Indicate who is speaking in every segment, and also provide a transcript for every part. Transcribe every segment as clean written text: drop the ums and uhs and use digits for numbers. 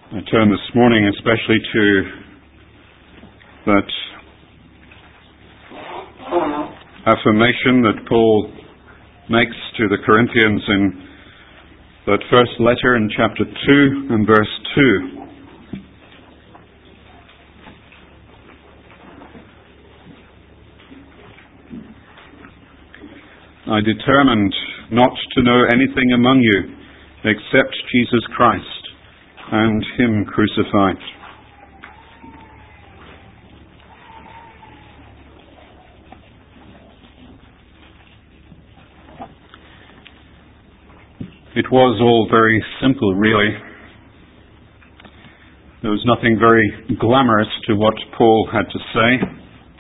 Speaker 1: I turn this morning especially to that affirmation that Paul makes to the Corinthians in that first letter in chapter 2 and verse 2. I determined not to know anything among you except Jesus Christ and Him crucified. It was all very simple, really. There was nothing very glamorous to what Paul had to say.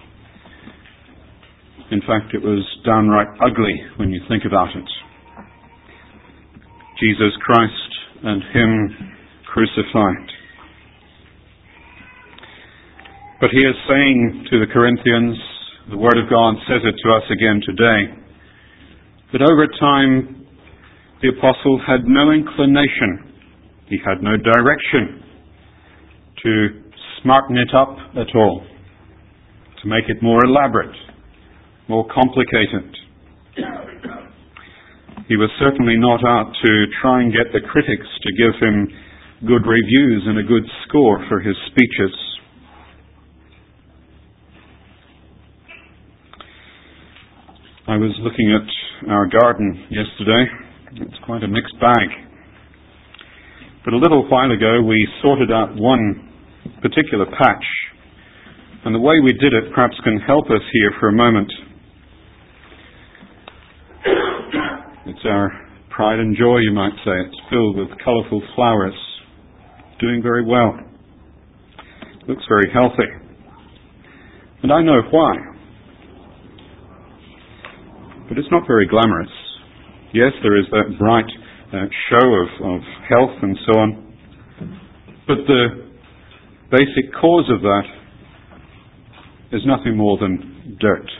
Speaker 1: In fact, it was downright ugly when you think about it. Jesus Christ and Him crucified. But he is saying to the Corinthians, the Word of God says it to us again today, that over time the apostle had no inclination, he had no direction to smarten it up at all, to make it more elaborate, more complicated. He was certainly not out to try and get the critics to give him good reviews and a good score for his speeches. I was looking at our garden yesterday. It's quite a mixed bag. But a little while ago we sorted out one particular patch, and the way we did it perhaps can help us here for a moment. It's our pride and joy, you might say. It's filled with colourful flowers, doing very well. Looks very healthy. And I know why. But it's not very glamorous. Yes, there is that bright show of health and so on. But the basic cause of that is nothing more than dirt.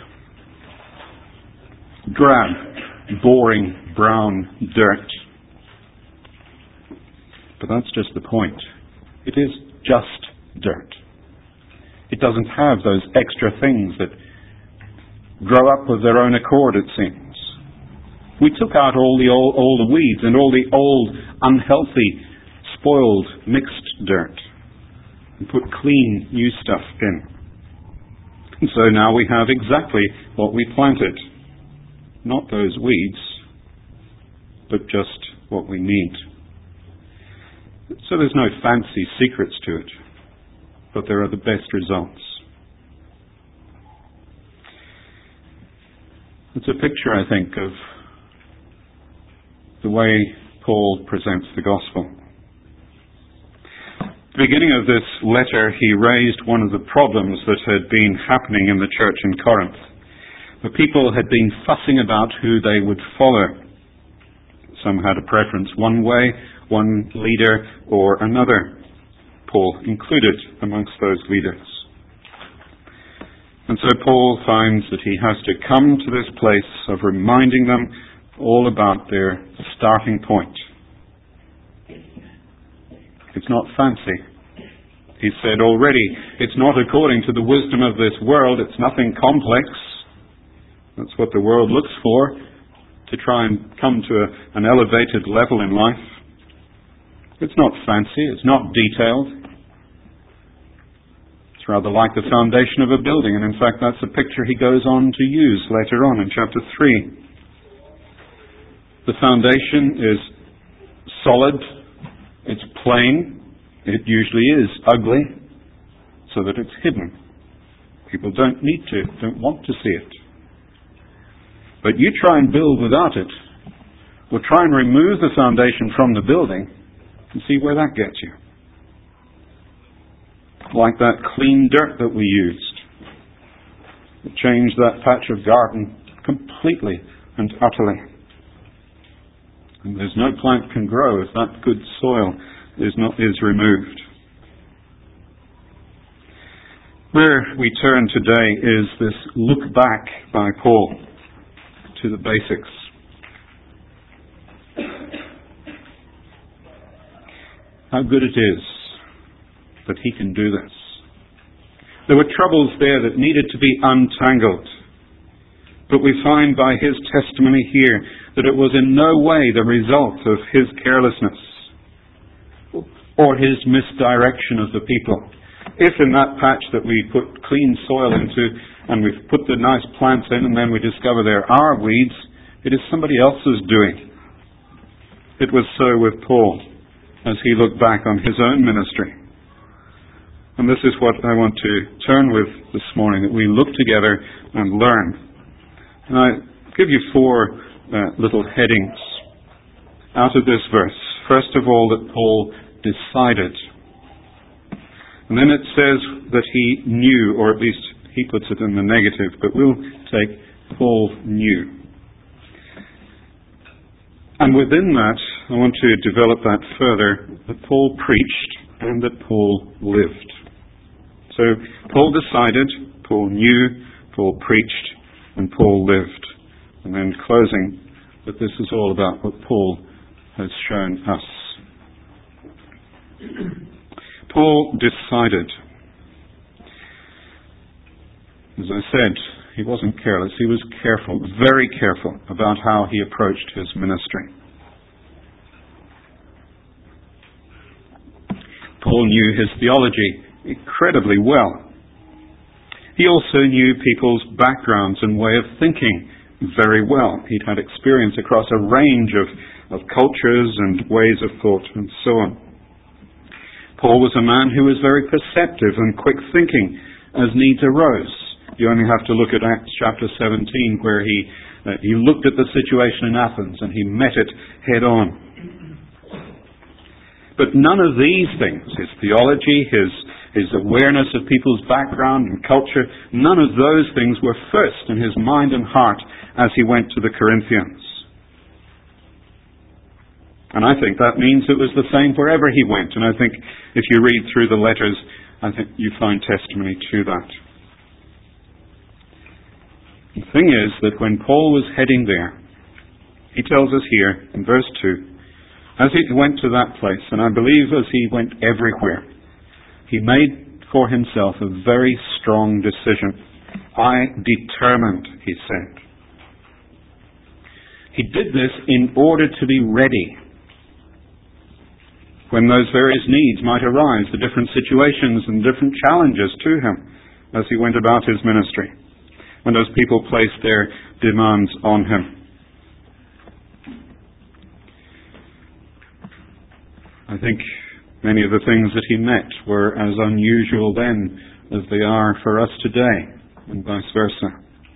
Speaker 1: Drab, boring, brown dirt. But that's just the point. It is just dirt. It doesn't have those extra things that grow up of their own accord, it seems. We took out all the weeds and all the old, unhealthy, spoiled, mixed dirt and put clean, new stuff in. And so now we have exactly what we planted. Not those weeds, but just what we need. So there's no fancy secrets to it, but there are the best results. It's a picture, I think, of the way Paul presents the gospel. At the beginning of this letter, he raised one of the problems that had been happening in the church in Corinth. The people had been fussing about who they would follow. Some had a preference one way, one leader or another. Paul included amongst those leaders. And so Paul finds that he has to come to this place of reminding them all about their starting point. It's not fancy. He said already, it's not according to the wisdom of this world, it's nothing complex. That's what the world looks for, to try and come to an elevated level in life. It's not fancy, it's not detailed. It's rather like the foundation of a building, and in fact that's a picture he goes on to use later on in chapter 3. The foundation is solid, it's plain, it usually is ugly, so that it's hidden. People don't want to see it. But you try and build without it, or try and remove the foundation from the building, and see where that gets you. Like that clean dirt that we used. It changed that patch of garden completely and utterly. And there's no plant can grow if that good soil is removed. Where we turn today is this look back by Paul to the basics. How good it is that he can do this. There were troubles there that needed to be untangled. But we find by his testimony here that it was in no way the result of his carelessness or his misdirection of the people. If in that patch that we put clean soil into and we've put the nice plants in and then we discover there are weeds, it is somebody else's doing. It was so with Paul as he looked back on his own ministry. And this is what I want to turn with this morning, that we look together and learn. And I give you 4 little headings out of this verse. First of all, that Paul decided. And then it says that he knew, or at least he puts it in the negative, but we'll take Paul knew. And within that, I want to develop that further, that Paul preached and that Paul lived. So Paul decided, Paul knew, Paul preached, and Paul lived. And then closing, that this is all about what Paul has shown us. Paul decided. As I said, he wasn't careless. He was careful, very careful about how he approached his ministry. Paul knew his theology incredibly well. He also knew people's backgrounds and way of thinking very well. He'd had experience across a range of cultures and ways of thought and so on. Paul was a man who was very perceptive and quick-thinking as needs arose. You only have to look at Acts chapter 17 where he looked at the situation in Athens and he met it head on. But none of these things, his theology, his awareness of people's background and culture, none of those things were first in his mind and heart as he went to the Corinthians. And I think that means it was the same wherever he went. And I think if you read through the letters, I think you find testimony to that. The thing is that when Paul was heading there, he tells us here in verse 2, as he went to that place, and I believe as he went everywhere, he made for himself a very strong decision. I determined, he said. He did this in order to be ready when those various needs might arise, the different situations and different challenges to him as he went about his ministry, when those people placed their demands on him. I think many of the things that he met were as unusual then as they are for us today, and vice versa.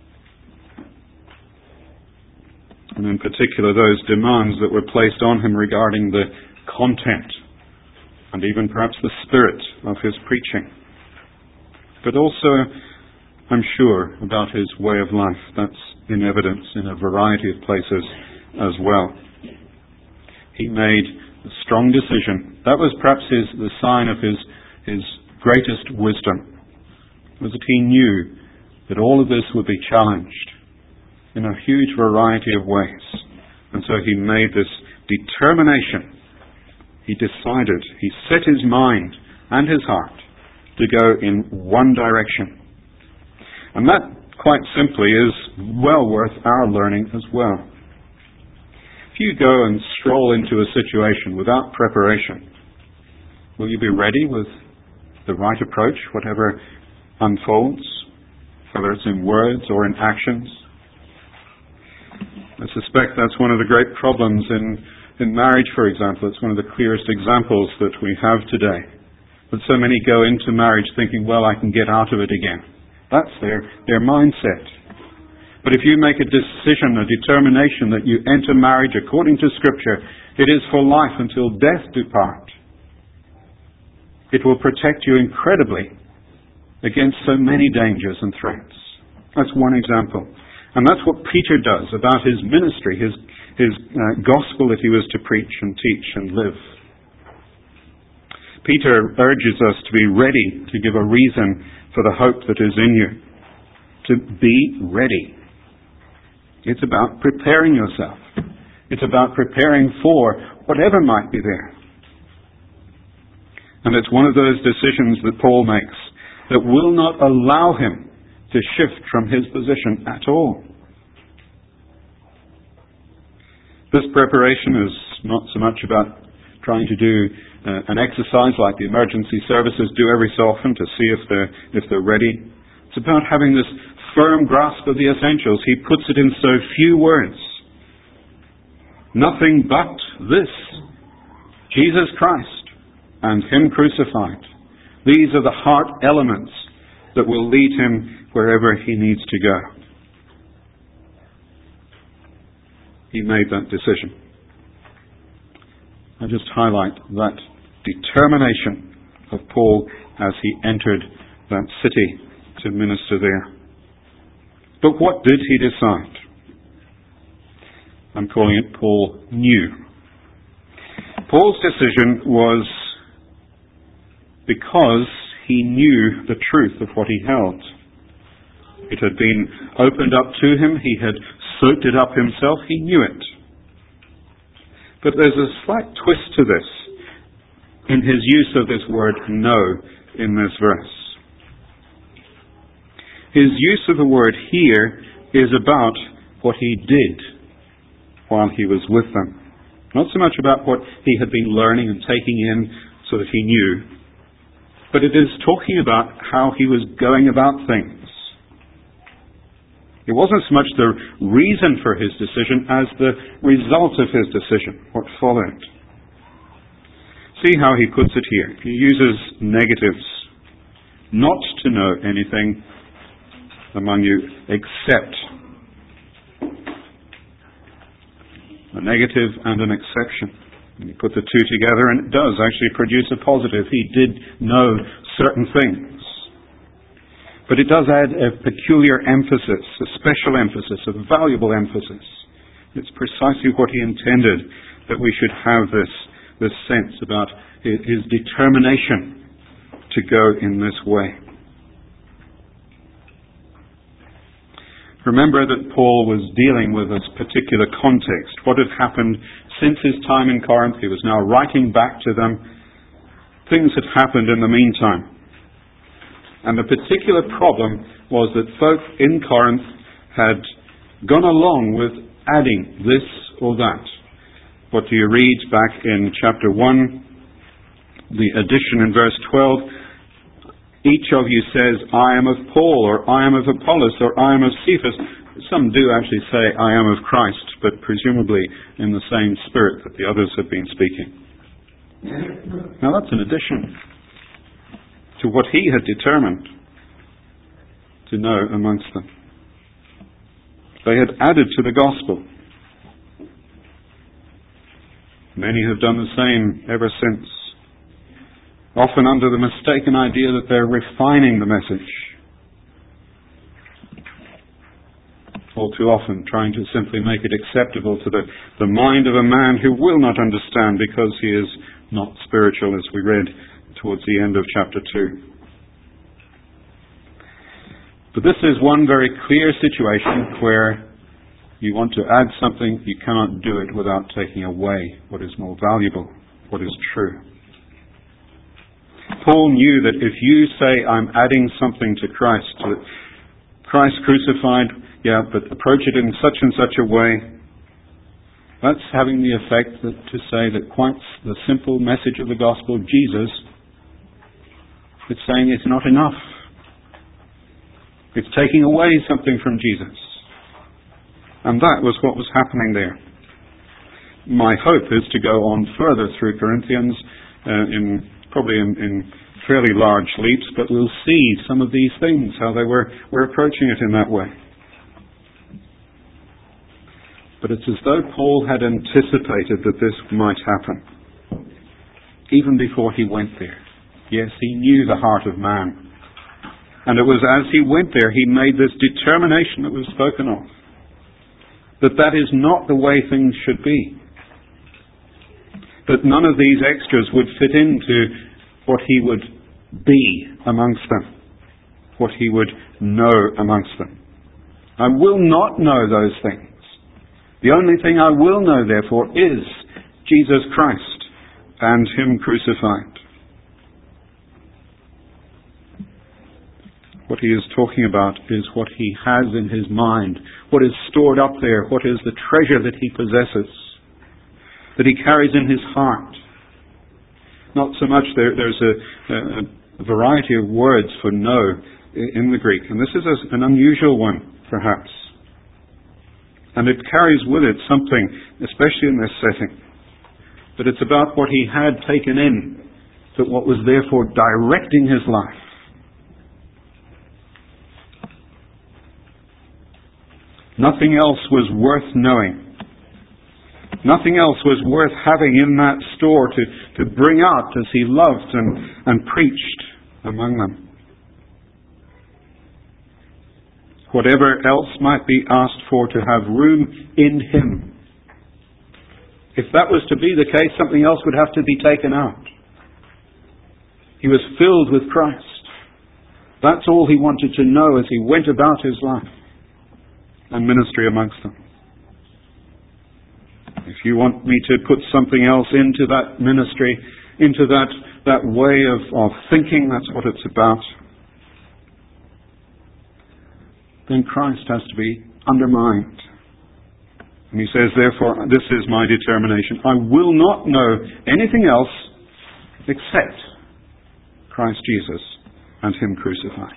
Speaker 1: And in particular, those demands that were placed on him regarding the content and even perhaps the spirit of his preaching. But also, I'm sure, about his way of life. That's in evidence in a variety of places as well. He made a strong decision. That was perhaps the sign of his greatest wisdom, was that he knew that all of this would be challenged in a huge variety of ways. And so he made this determination. He decided, he set his mind and his heart to go in one direction. And that, quite simply, is well worth our learning as well. If you go and stroll into a situation without preparation, will you be ready with the right approach, whatever unfolds, whether it's in words or in actions? I suspect that's one of the great problems in marriage, for example. It's one of the clearest examples that we have today. That so many go into marriage thinking, well, I can get out of it again. That's their mindset. But if you make a decision, a determination that you enter marriage according to Scripture, it is for life until death do part. It will protect you incredibly against so many dangers and threats. That's one example. And that's what Peter does about his ministry, his gospel that he was to preach and teach and live. Peter urges us to be ready to give a reason for the hope that is in you. To be ready. It's about preparing yourself. It's about preparing for whatever might be there. And it's one of those decisions that Paul makes that will not allow him to shift from his position at all. This preparation is not so much about trying to do an exercise like the emergency services do every so often to see if they're ready. It's about having this firm grasp of the essentials. He puts it in so few words. Nothing but this, Jesus Christ and Him crucified. These are the heart elements that will lead him wherever he needs to go. He made that decision. I just highlight that determination of Paul as he entered that city to minister there. But what did he decide? I'm calling it Paul knew. Paul's decision was because he knew the truth of what he held. It had been opened up to him. He had soaked it up himself. He knew it. But there's a slight twist to this in his use of this word know in this verse. His use of the word here is about what he did while he was with them. Not so much about what he had been learning and taking in so that he knew, but it is talking about how he was going about things. It wasn't so much the reason for his decision as the result of his decision, what followed. See how he puts it here. He uses negatives. Not to know anything among you except. A negative and an exception. And you put the two together and it does actually produce a positive. He did know certain things. But it does add a peculiar emphasis, a special emphasis, a valuable emphasis. It's precisely what he intended, that we should have this sense about his determination to go in this way. Remember that Paul was dealing with this particular context. What had happened since his time in Corinth? He was now writing back to them. Things had happened in the meantime. And the particular problem was that folk in Corinth had gone along with adding this or that. What do you read back in chapter 1? The addition in verse 12. Each of you says, I am of Paul, or I am of Apollos, or I am of Cephas. Some do actually say, I am of Christ, but presumably in the same spirit that the others have been speaking. Now that's an addition to what he had determined to know amongst them. They had added to the gospel. Many have done the same ever since, often under the mistaken idea that they're refining the message. All too often trying to simply make it acceptable to the mind of a man who will not understand because he is not spiritual, as we read towards the end of chapter 2. But this is one very clear situation where you want to add something, you cannot do it without taking away what is more valuable, what is true. Paul knew that if you say, I'm adding something to Christ, that Christ crucified, but approach it in such and such a way, that's having the effect to say that quite the simple message of the gospel, Jesus, it's saying it's not enough. It's taking away something from Jesus. And that was what was happening there. My hope is to go on further through Corinthians, probably in fairly large leaps, but we'll see some of these things, how they were approaching it in that way. But it's as though Paul had anticipated that this might happen, even before he went there. Yes, he knew the heart of man. And it was as he went there, he made this determination that was spoken of, that is not the way things should be. That none of these extras would fit into what he would be amongst them, what he would know amongst them. I will not know those things. The only thing I will know, therefore, is Jesus Christ and Him crucified. What he is talking about is what he has in his mind, what is stored up there, what is the treasure that he possesses, that he carries in his heart. Not so much, there's a variety of words for know in the Greek, and this is an unusual one, perhaps. And it carries with it something, especially in this setting, that it's about what he had taken in, but what was therefore directing his life. Nothing else was worth knowing. Nothing else was worth having in that store to bring out as he loved and preached among them. Whatever else might be asked for to have room in him. If that was to be the case, something else would have to be taken out. He was filled with Christ. That's all he wanted to know as he went about his life and ministry amongst them. If you want me to put something else into that ministry, into that way of thinking, that's what it's about, then Christ has to be undermined. And he says, therefore, this is my determination. I will not know anything else except Christ Jesus and him crucified.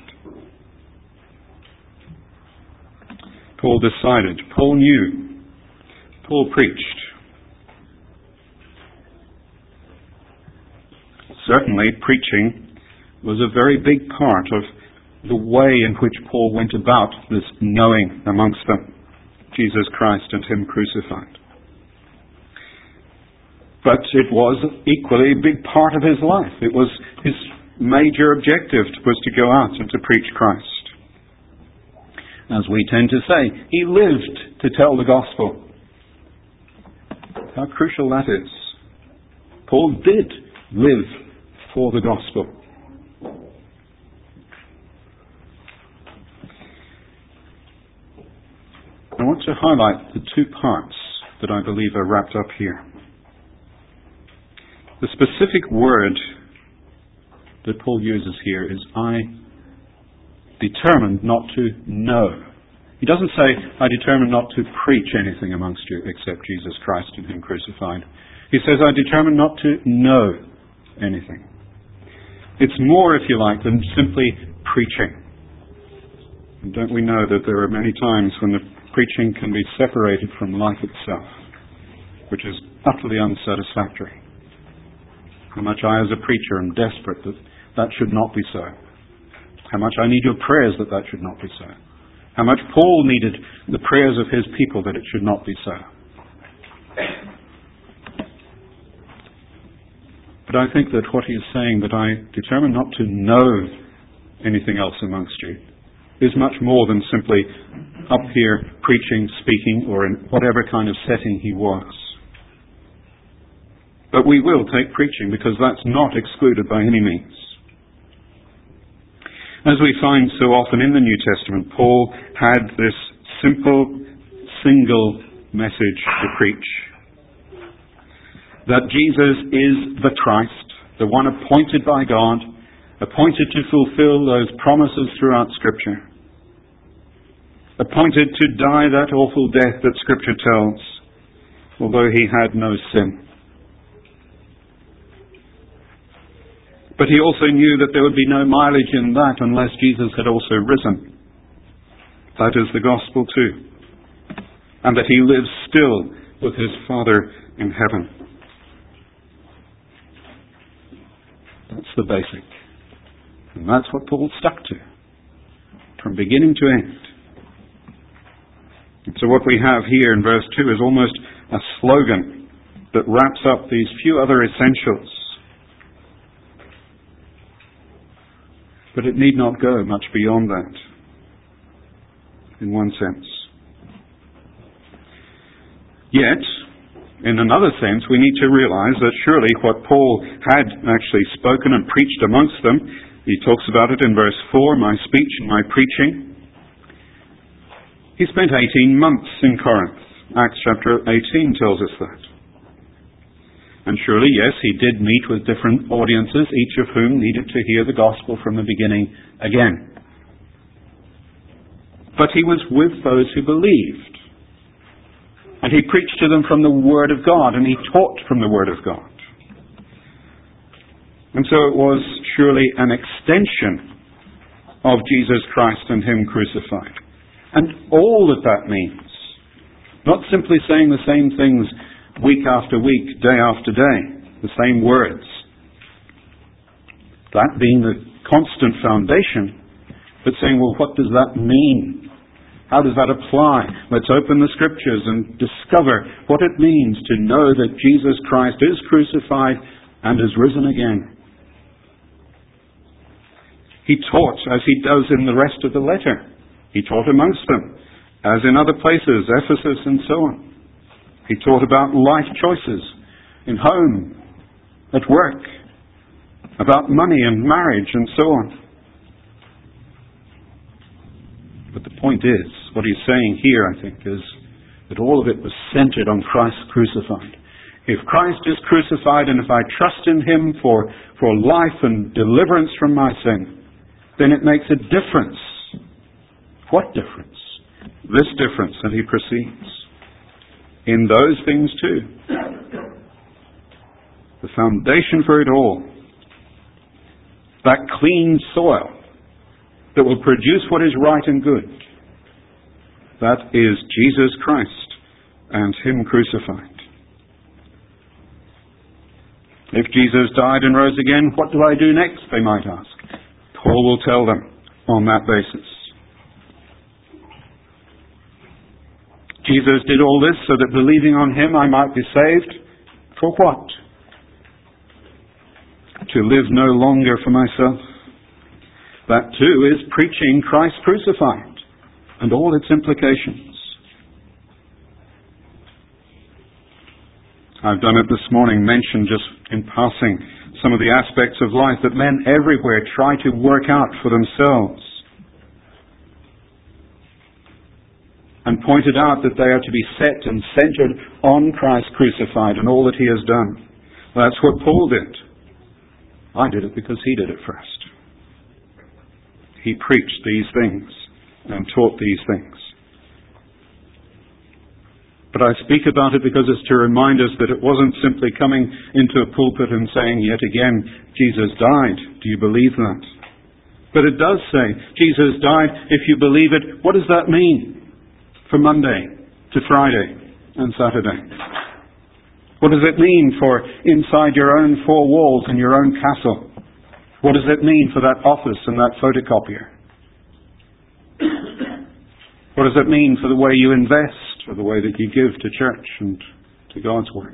Speaker 1: Paul decided. Paul knew. Paul preached. Certainly, preaching was a very big part of the way in which Paul went about this knowing amongst them Jesus Christ and him crucified. But it was equally a big part of his life. It was his major objective was to go out and to preach Christ. As we tend to say, he lived to tell the gospel. How crucial that is. Paul did live for the gospel. I want to highlight the two parts that I believe are wrapped up here. The specific word that Paul uses here is, I determined not to know. He doesn't say, I determined not to preach anything amongst you except Jesus Christ and him crucified. He says, I determined not to know anything. It's more, if you like, than simply preaching. And don't we know that there are many times when the preaching can be separated from life itself, which is utterly unsatisfactory. How much I as a preacher am desperate that should not be so. How much I need your prayers that should not be so. How much Paul needed the prayers of his people that it should not be so. But I think that what he is saying, that I determined not to know anything else amongst you, is much more than simply up here preaching, speaking, or in whatever kind of setting he was. But we will take preaching because that's not excluded by any means. As we find so often in the New Testament, Paul had this simple, single message to preach. That Jesus is the Christ, the one appointed by God, appointed to fulfill those promises throughout Scripture, appointed to die that awful death that Scripture tells, although he had no sin. But he also knew that there would be no mileage in that unless Jesus had also risen. That is the gospel too. And that he lives still with his Father in heaven. That's the basic. And that's what Paul stuck to, from beginning to end. And so what we have here in verse 2 is almost a slogan that wraps up these few other essentials. But it need not go much beyond that, in one sense. Yet, in another sense, we need to realize that surely what Paul had actually spoken and preached amongst them, he talks about it in verse 4, my speech and my preaching. He spent 18 months in Corinth. Acts chapter 18 tells us that. And surely, yes, he did meet with different audiences, each of whom needed to hear the gospel from the beginning again. but he was with those who believed. And he preached to them from the Word of God, and he taught from the Word of God. And so it was surely an extension of Jesus Christ and him crucified. And all that that means. Not simply saying the same things week after week, day after day, the same words. That being the constant foundation, but saying, well, what does that mean? How does that apply? Let's open the Scriptures and discover what it means to know that Jesus Christ is crucified and is risen again. He taught as he does in the rest of the letter. He taught amongst them, as in other places, Ephesus and so on. He taught about life choices in home, at work, about money and marriage and so on. But the point is, what he's saying here, I think, is that all of it was centered on Christ crucified. If Christ is crucified and if I trust in him for life and deliverance from my sin, then it makes a difference. What difference? This difference that he proceeds. In those things too. The foundation for it all. That clean soil that will produce what is right and good. That is Jesus Christ and him crucified. If Jesus died and rose again, what do I do next, they might ask. Paul will tell them on that basis. Jesus did all this so that believing on him I might be saved. For what? To live no longer for myself. That too is preaching Christ crucified and all its implications. I've done it this morning, mentioned just in passing some of the aspects of life that men everywhere try to work out for themselves. And pointed out that they are to be set and centered on Christ crucified and all that he has done. Well, that's what Paul did. I did it because he did it first. He preached these things and taught these things. But I speak about it because it's to remind us that it wasn't simply coming into a pulpit and saying yet again, Jesus died. Do you believe that? But it does say, Jesus died. If you believe it, what does that mean for Monday to Friday and Saturday? What does it mean for inside your own four walls and your own castle? What does it mean for that office and that photocopier? What does it mean for the way you invest? For the way that you give to church and to God's work?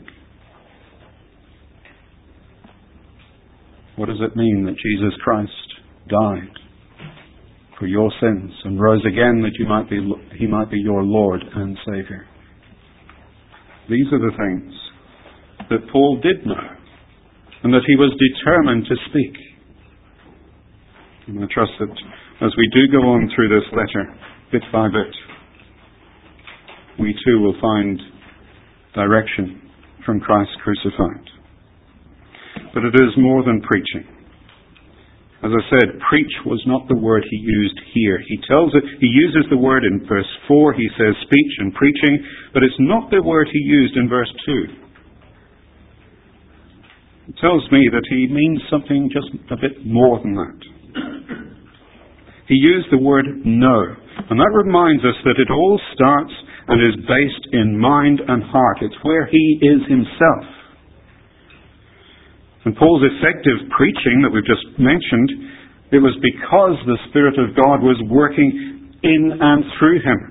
Speaker 1: What does it mean that Jesus Christ died for your sins and rose again that he might be your Lord and Saviour? These are the things that Paul did know and that he was determined to speak. And I trust that as we do go on through this letter, bit by bit, we too will find direction from Christ crucified. But it is more than preaching. As I said, preach was not the word he used here. He uses the word in verse 4, he says speech and preaching, but it's not the word he used in verse 2. It tells me that he means something just a bit more than that. He used the word know, and that reminds us that it all starts and is based in mind and heart. It's where he is himself. And Paul's effective preaching that we've just mentioned, it was because the Spirit of God was working in and through him.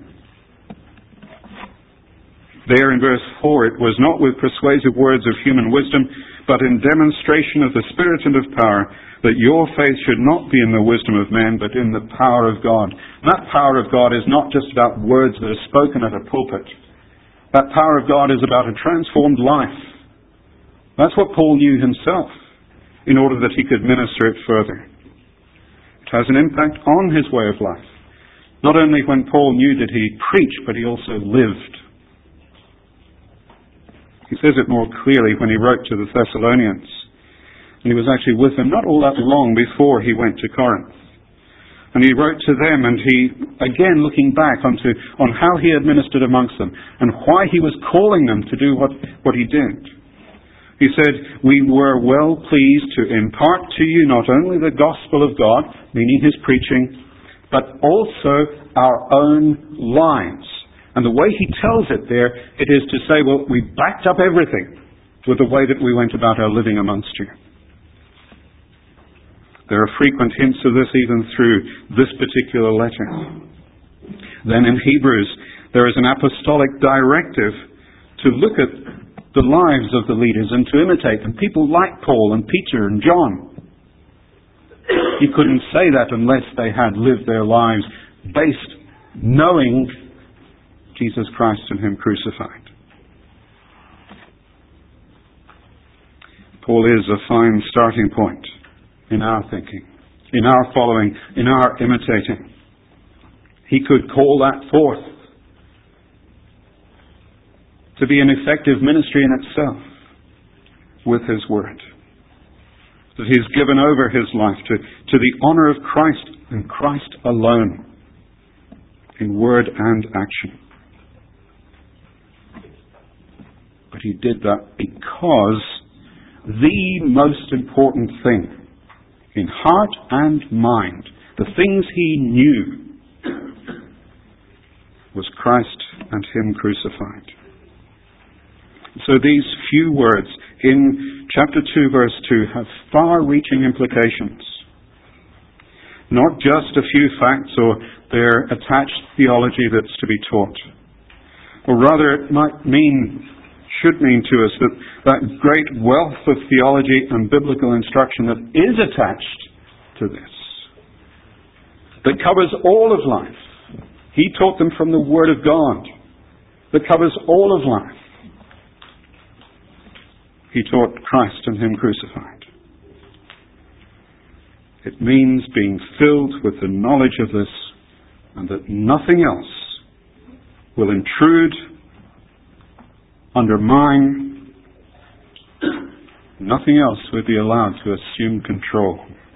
Speaker 1: There in verse 4, it was not with persuasive words of human wisdom, but in demonstration of the Spirit and of power, that your faith should not be in the wisdom of men, but in the power of God. And that power of God is not just about words that are spoken at a pulpit. That power of God is about a transformed life. That's what Paul knew himself, in order that he could minister it further. It has an impact on his way of life. Not only when Paul knew did he preach, but he also lived. He says it more clearly when he wrote to the Thessalonians. And he was actually with them not all that long before he went to Corinth. And he wrote to them, and he, again looking back on how he had ministered amongst them, and why he was calling them to do what he did. He said, "We were well pleased to impart to you not only the gospel of God," meaning his preaching, "but also our own lives." And the way he tells it there, it is to say, well, we backed up everything with the way that we went about our living amongst you. There are frequent hints of this even through this particular letter. Then in Hebrews, there is an apostolic directive to look at the lives of the leaders and to imitate them. People like Paul and Peter and John. You couldn't say that unless they had lived their lives based knowing Jesus Christ and him crucified. Paul is a fine starting point in our thinking, in our following, in our imitating. He could call that forth to be an effective ministry in itself with his word. That he's given over his life to the honor of Christ and Christ alone in word and action. But he did that because the most important thing in heart and mind, the things he knew, was Christ and him crucified. So these few words in chapter 2, verse 2 have far-reaching implications. Not just a few facts or their attached theology that's to be taught. Or rather, it should mean to us that great wealth of theology and biblical instruction that is attached to this, that covers all of life. He taught them from the Word of God, that covers all of life. He taught Christ and him crucified. It means being filled with the knowledge of this, and that nothing else will intrude, undermine, nothing else will be allowed to assume control.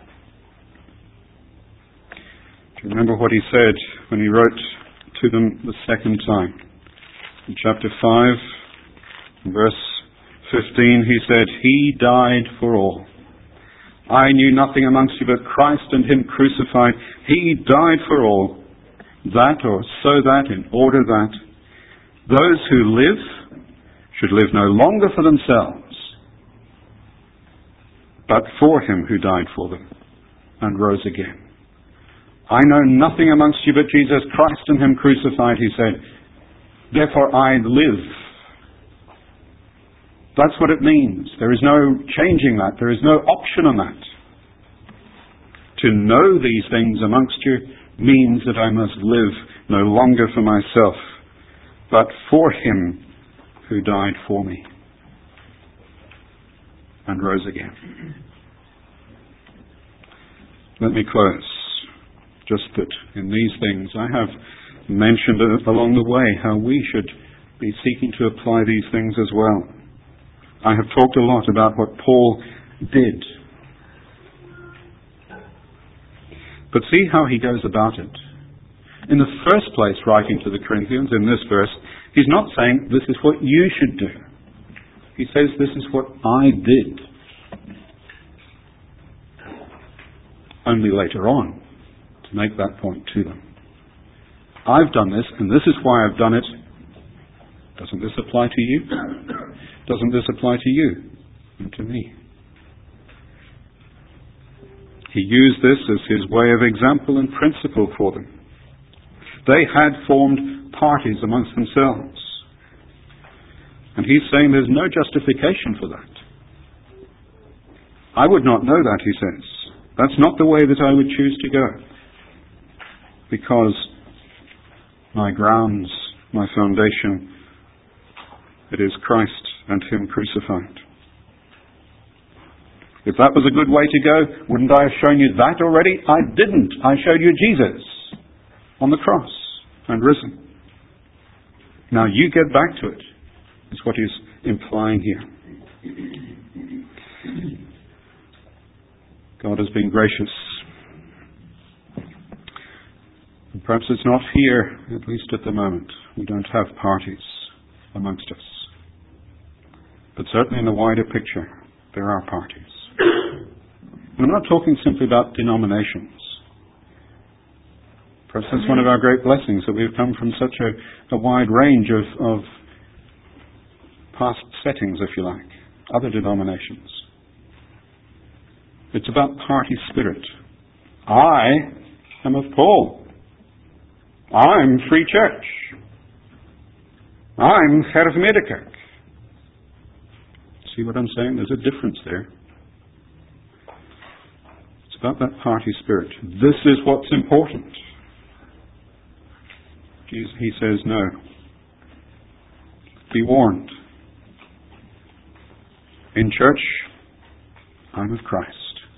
Speaker 1: Do you remember what he said when he wrote to them the second time? In chapter 5, verse 15, he said, "He died for all. I knew nothing amongst you but Christ and him crucified. He died for all, that or so that in order that those who live should live no longer for themselves, but for him who died for them and rose again. I know nothing amongst you but Jesus Christ and him crucified," he said. "Therefore I live." That's what it means. There is no changing that. There is no option on that. To know these things amongst you means that I must live no longer for myself, but for him who died for me and rose again. Let me close. Just that in these things I have mentioned along the way how we should be seeking to apply these things as well. I have talked a lot about what Paul did. But see how he goes about it. In the first place, writing to the Corinthians in this verse, he's not saying this is what you should do. He says this is what I did. Only later on to make that point to them. I've done this, and this is why I've done it. Doesn't this apply to you? Doesn't this apply to you and to me? He used this as his way of example and principle for them. They had formed parties amongst themselves. And he's saying there's no justification for that. I would not know that, he says. That's not the way that I would choose to go. Because my grounds, my foundation, it is Christ and him crucified. If that was a good way to go, wouldn't I have shown you that already? I didn't. I showed you Jesus on the cross and risen. Now you get back to it, is what he's implying here. God has been gracious. Perhaps it's not here, at least at the moment. We don't have parties amongst us. But certainly in the wider picture, there are parties. And I'm not talking simply about denominations. Perhaps that's one of our great blessings, that we've come from such a wide range of past settings, if you like, other denominations. It's about party spirit. I am of Paul. I'm Free Church. I'm Charismatic. See what I'm saying? There's a difference there. It's about that party spirit. This is what's important. He says, no. Be warned. In church, I'm of Christ.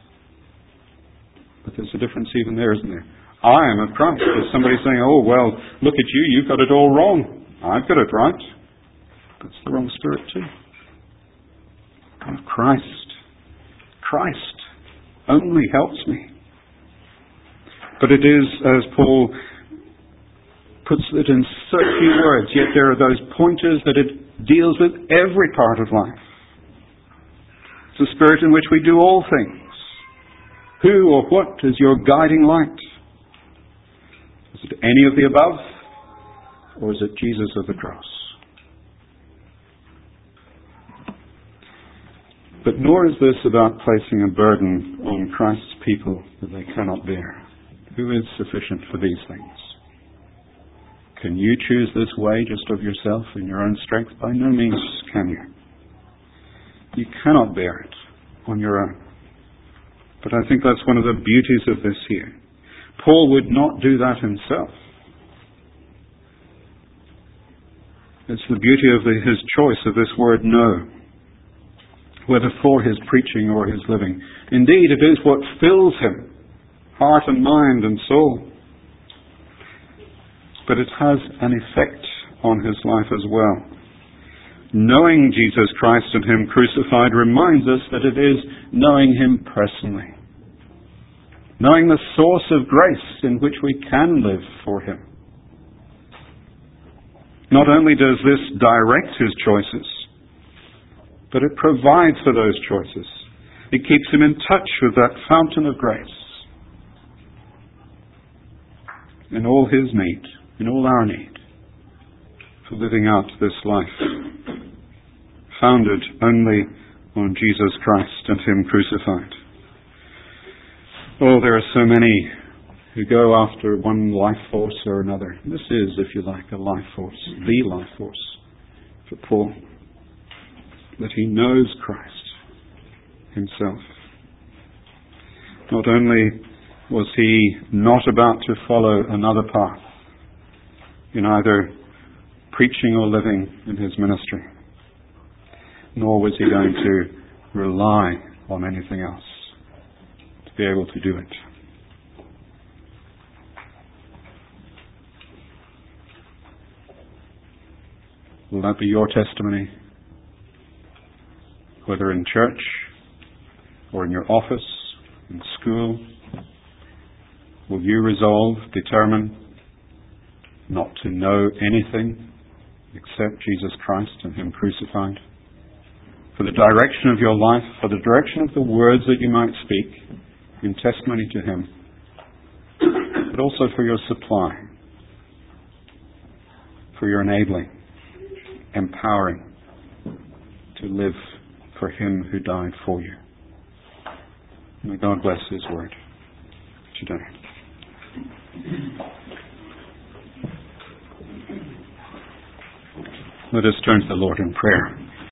Speaker 1: But there's a difference even there, isn't there? I am of Christ. There's somebody saying, oh, well, look at you, you've got it all wrong. I've got it right. That's the wrong spirit too. I'm of Christ. Christ only helps me. But it is, as Paul puts it in such few words, yet there are those pointers that it deals with every part of life. It's a spirit in which we do all things. Who or what is your guiding light? Is it any of the above? Or is it Jesus of the cross? But nor is this about placing a burden on Christ's people that they cannot bear. Who is sufficient for these things? Can you choose this way just of yourself in your own strength? By no means can you. You cannot bear it on your own. But I think that's one of the beauties of this here. Paul would not do that himself. It's the beauty of his choice of this word no, whether for his preaching or his living. Indeed, it is what fills him, heart and mind and soul. But it has an effect on his life as well. Knowing Jesus Christ and Him crucified reminds us that it is knowing Him personally. Knowing the source of grace in which we can live for Him. Not only does this direct his choices, but it provides for those choices. It keeps him in touch with that fountain of grace. In all his need, in all our need, for living out this life, founded only on Jesus Christ and Him crucified. Oh, there are so many who go after one life force or another. This is, if you like, a life force, the life force for Paul. That he knows Christ himself. Not only was he not about to follow another path in either preaching or living in his ministry, nor was he going to rely on anything else to be able to do it. Will that be your testimony? Whether in church or in your office, in school, will you resolve, determine not to know anything except Jesus Christ and Him crucified? For the direction of your life, for the direction of the words that you might speak in testimony to Him, but also for your supply, for your enabling, empowering to live for Him who died for you. May God bless His word today. Let us turn to the Lord in prayer.